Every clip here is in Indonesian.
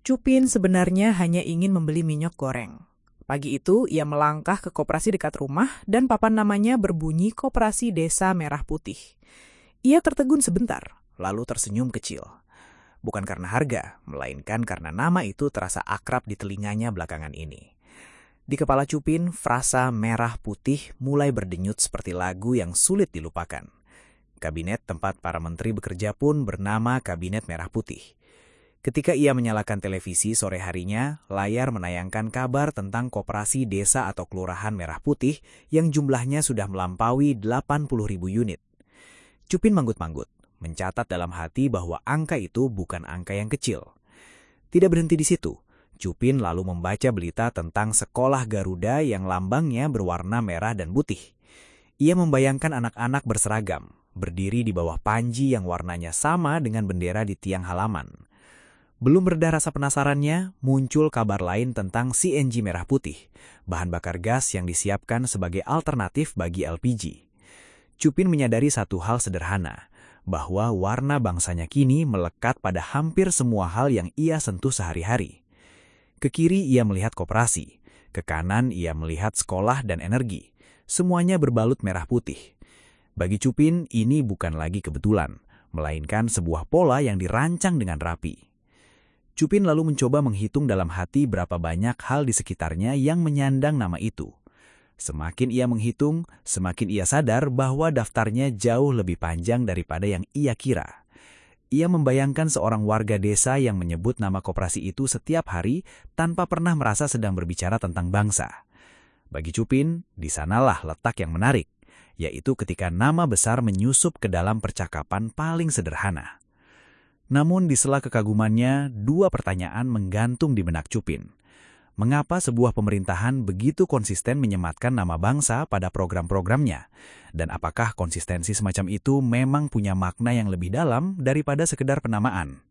Cupin sebenarnya hanya ingin membeli minyak goreng. Pagi itu, ia melangkah ke koperasi dekat rumah dan papan namanya berbunyi Koperasi Desa Merah Putih. Ia tertegun sebentar, lalu tersenyum kecil. Bukan karena harga, melainkan karena nama itu terasa akrab di telinganya belakangan ini. Di kepala Cupin, frasa merah putih mulai berdenyut seperti lagu yang sulit dilupakan. Kabinet tempat para menteri bekerja pun bernama Kabinet Merah Putih. Ketika ia menyalakan televisi sore harinya, layar menayangkan kabar tentang koperasi desa atau kelurahan merah putih yang jumlahnya sudah melampaui 80.000 unit. Cupin manggut-manggut, mencatat dalam hati bahwa angka itu bukan angka yang kecil. Tidak berhenti di situ, Cupin lalu membaca berita tentang sekolah Garuda yang lambangnya berwarna merah dan putih. Ia membayangkan anak-anak berseragam, berdiri di bawah panji yang warnanya sama dengan bendera di tiang halaman. Belum bereda rasa penasarannya, muncul kabar lain tentang CNG merah putih, bahan bakar gas yang disiapkan sebagai alternatif bagi LPG. Cupin menyadari satu hal sederhana, bahwa warna bangsanya kini melekat pada hampir semua hal yang ia sentuh sehari-hari. Ke kiri ia melihat koperasi, ke kanan ia melihat sekolah dan energi. Semuanya berbalut merah putih. Bagi Cupin, ini bukan lagi kebetulan, melainkan sebuah pola yang dirancang dengan rapi. Cupin lalu mencoba menghitung dalam hati berapa banyak hal di sekitarnya yang menyandang nama itu. Semakin ia menghitung, semakin ia sadar bahwa daftarnya jauh lebih panjang daripada yang ia kira. Ia membayangkan seorang warga desa yang menyebut nama koperasi itu setiap hari tanpa pernah merasa sedang berbicara tentang bangsa. Bagi Cupin, di sanalah letak yang menarik, yaitu ketika nama besar menyusup ke dalam percakapan paling sederhana. Namun di sela kekagumannya, dua pertanyaan menggantung di benak Cupin. Mengapa sebuah pemerintahan begitu konsisten menyematkan nama bangsa pada program-programnya? Dan apakah konsistensi semacam itu memang punya makna yang lebih dalam daripada sekedar penamaan?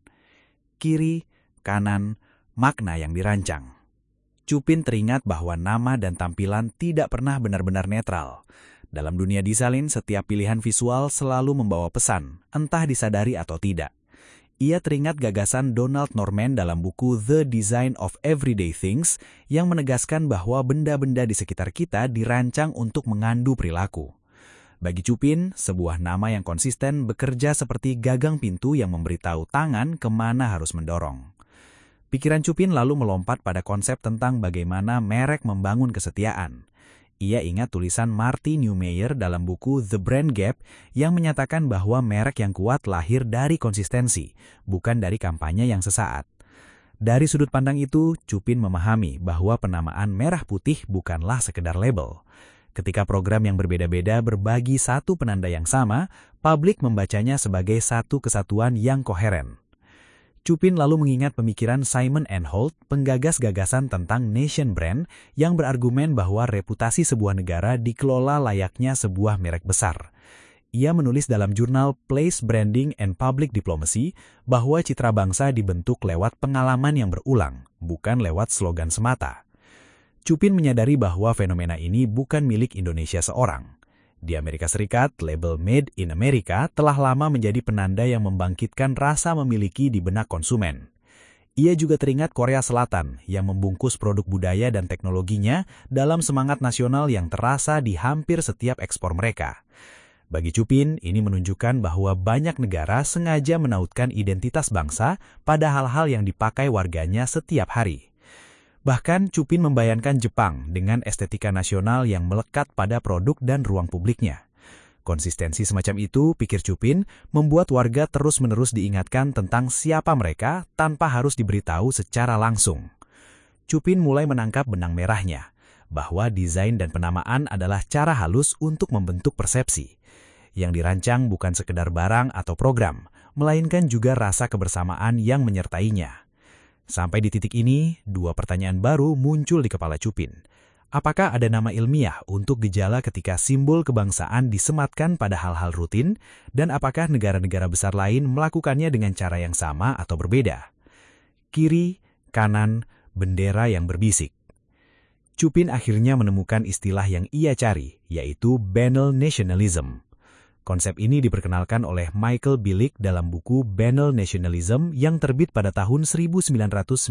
Kiri, kanan, makna yang dirancang. Cupin teringat bahwa nama dan tampilan tidak pernah benar-benar netral. Dalam dunia desain, setiap pilihan visual selalu membawa pesan, entah disadari atau tidak. Ia teringat gagasan Donald Norman dalam buku The Design of Everyday Things yang menegaskan bahwa benda-benda di sekitar kita dirancang untuk mengandu perilaku. Bagi Cupin, sebuah nama yang konsisten bekerja seperti gagang pintu yang memberitahu tangan kemana harus mendorong. Pikiran Cupin lalu melompat pada konsep tentang bagaimana merek membangun kesetiaan. Ia ingat tulisan Marty Neumeyer dalam buku The Brand Gap yang menyatakan bahwa merek yang kuat lahir dari konsistensi, bukan dari kampanye yang sesaat. Dari sudut pandang itu, Cupin memahami bahwa penamaan merah putih bukanlah sekedar label. Ketika program yang berbeda-beda berbagi satu penanda yang sama, publik membacanya sebagai satu kesatuan yang koheren. Cupin lalu mengingat pemikiran Simon & Holt, penggagas gagasan tentang nation brand yang berargumen bahwa reputasi sebuah negara dikelola layaknya sebuah merek besar. Ia menulis dalam jurnal Place Branding and Public Diplomacy bahwa citra bangsa dibentuk lewat pengalaman yang berulang, bukan lewat slogan semata. Cupin menyadari bahwa fenomena ini bukan milik Indonesia seorang. Di Amerika Serikat, label Made in America telah lama menjadi penanda yang membangkitkan rasa memiliki di benak konsumen. Ia juga teringat Korea Selatan yang membungkus produk budaya dan teknologinya dalam semangat nasional yang terasa di hampir setiap ekspor mereka. Bagi Cupin, ini menunjukkan bahwa banyak negara sengaja menautkan identitas bangsa pada hal-hal yang dipakai warganya setiap hari. Bahkan Cupin membayangkan Jepang dengan estetika nasional yang melekat pada produk dan ruang publiknya. Konsistensi semacam itu, pikir Cupin, membuat warga terus-menerus diingatkan tentang siapa mereka tanpa harus diberitahu secara langsung. Cupin mulai menangkap benang merahnya, bahwa desain dan penamaan adalah cara halus untuk membentuk persepsi. Yang dirancang bukan sekedar barang atau program, melainkan juga rasa kebersamaan yang menyertainya. Sampai di titik ini, dua pertanyaan baru muncul di kepala Cupin. Apakah ada nama ilmiah untuk gejala ketika simbol kebangsaan disematkan pada hal-hal rutin, dan apakah negara-negara besar lain melakukannya dengan cara yang sama atau berbeda? Kiri, kanan, bendera yang berbisik. Cupin akhirnya menemukan istilah yang ia cari, yaitu banal nationalism. Konsep ini diperkenalkan oleh Michael Billig dalam buku Banal Nationalism yang terbit pada tahun 1995.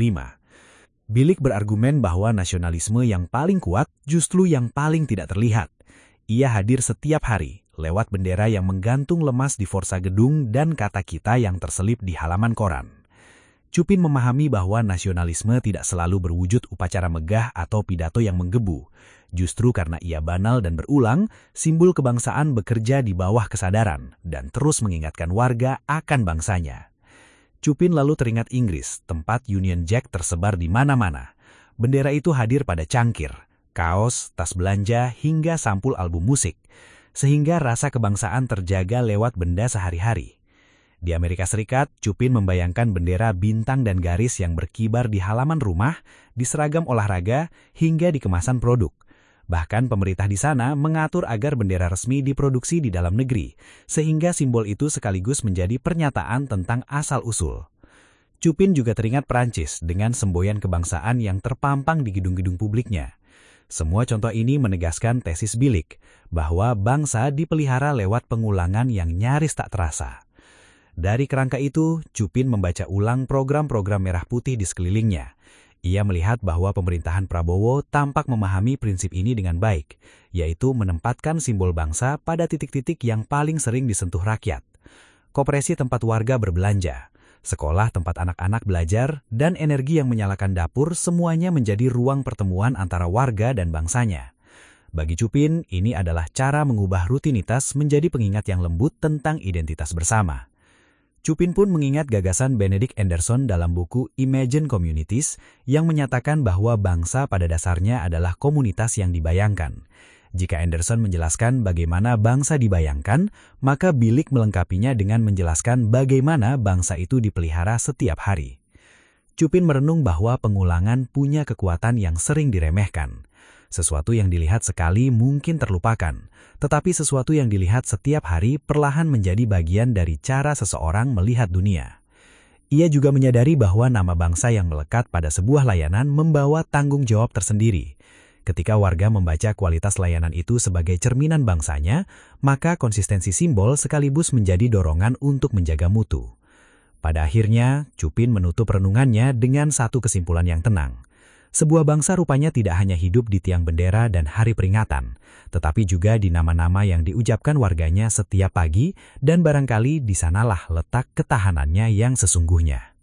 Billig berargumen bahwa nasionalisme yang paling kuat justru yang paling tidak terlihat. Ia hadir setiap hari lewat bendera yang menggantung lemas di forsa gedung dan kata kita yang terselip di halaman koran. Chupin memahami bahwa nasionalisme tidak selalu berwujud upacara megah atau pidato yang menggebu. Justru karena ia banal dan berulang, simbol kebangsaan bekerja di bawah kesadaran dan terus mengingatkan warga akan bangsanya. Chupin lalu teringat Inggris, tempat Union Jack tersebar di mana-mana. Bendera itu hadir pada cangkir, kaos, tas belanja, hingga sampul album musik, sehingga rasa kebangsaan terjaga lewat benda sehari-hari. Di Amerika Serikat, Chupin membayangkan bendera bintang dan garis yang berkibar di halaman rumah, di seragam olahraga, hingga di kemasan produk. Bahkan pemerintah di sana mengatur agar bendera resmi diproduksi di dalam negeri, sehingga simbol itu sekaligus menjadi pernyataan tentang asal-usul. Chupin juga teringat Prancis dengan semboyan kebangsaan yang terpampang di gedung-gedung publiknya. Semua contoh ini menegaskan tesis Billig, bahwa bangsa dipelihara lewat pengulangan yang nyaris tak terasa. Dari kerangka itu, Chupin membaca ulang program-program merah putih di sekelilingnya. Ia melihat bahwa pemerintahan Prabowo tampak memahami prinsip ini dengan baik, yaitu menempatkan simbol bangsa pada titik-titik yang paling sering disentuh rakyat. Koperasi tempat warga berbelanja, sekolah tempat anak-anak belajar, dan energi yang menyalakan dapur semuanya menjadi ruang pertemuan antara warga dan bangsanya. Bagi Chupin, ini adalah cara mengubah rutinitas menjadi pengingat yang lembut tentang identitas bersama. Chupin pun mengingat gagasan Benedict Anderson dalam buku Imagine Communities yang menyatakan bahwa bangsa pada dasarnya adalah komunitas yang dibayangkan. Jika Anderson menjelaskan bagaimana bangsa dibayangkan, maka Billig melengkapinya dengan menjelaskan bagaimana bangsa itu dipelihara setiap hari. Chupin merenung bahwa pengulangan punya kekuatan yang sering diremehkan. Sesuatu yang dilihat sekali mungkin terlupakan, tetapi sesuatu yang dilihat setiap hari perlahan menjadi bagian dari cara seseorang melihat dunia. Ia juga menyadari bahwa nama bangsa yang melekat pada sebuah layanan membawa tanggung jawab tersendiri. Ketika warga membaca kualitas layanan itu sebagai cerminan bangsanya, maka konsistensi simbol sekaligus menjadi dorongan untuk menjaga mutu. Pada akhirnya, Chupin menutup renungannya dengan satu kesimpulan yang tenang. Sebuah bangsa rupanya tidak hanya hidup di tiang bendera dan hari peringatan, tetapi juga di nama-nama yang diucapkan warganya setiap pagi, dan barangkali di sanalah letak ketahanannya yang sesungguhnya.